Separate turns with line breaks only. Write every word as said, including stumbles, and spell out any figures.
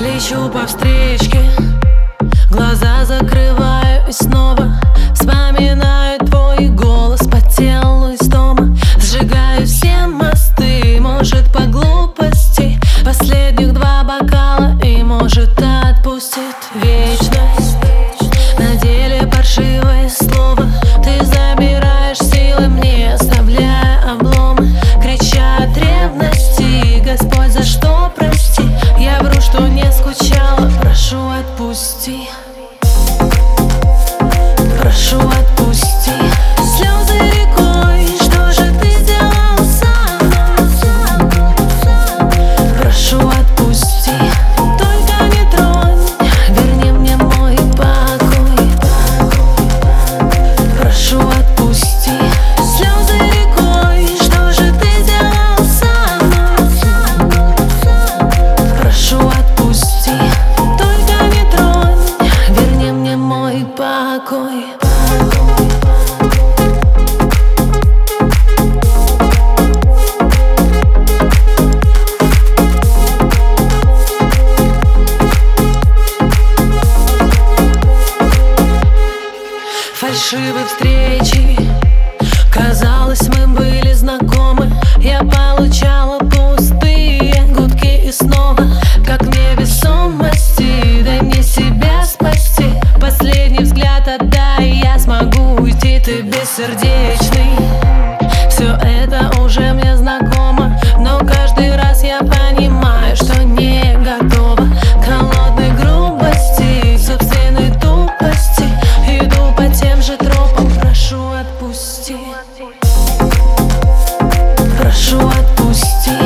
Лечу по встречке, глаза закрываю и снова вспоминаю твой голос по телу истома. Сжигаю все мосты, может по глупости, последних два бокала и может отпустит вечность. На деле паршивое слово, ты забираешь силы мне, оставляя обломы. Крича от ревности, Господь, за что прости? Я вру, что не скучала, прошу отпусти. Прошу отпусти. Слезы рекой, что же ты делал со мной? Прошу отпусти, только не тронь, верни мне мой покой. Прошу отпусти. Слезы рекой, что же ты делал со мной? Прошу отпусти, только не тронь, верни мне мой покой. Фальшивые встречи, казалось, мы были знакомы. Я получала пустые гудки и снова, как невесомости. Дай мне себя спасти, последний взгляд отдай, я смогу уйти, ты бессердечный. Все это уже мне знакомо, но каждый раз я понимаю, что не готова к холодной грубости, к собственной тупости. Иду по тем же тропам, прошу отпусти. Прошу отпусти.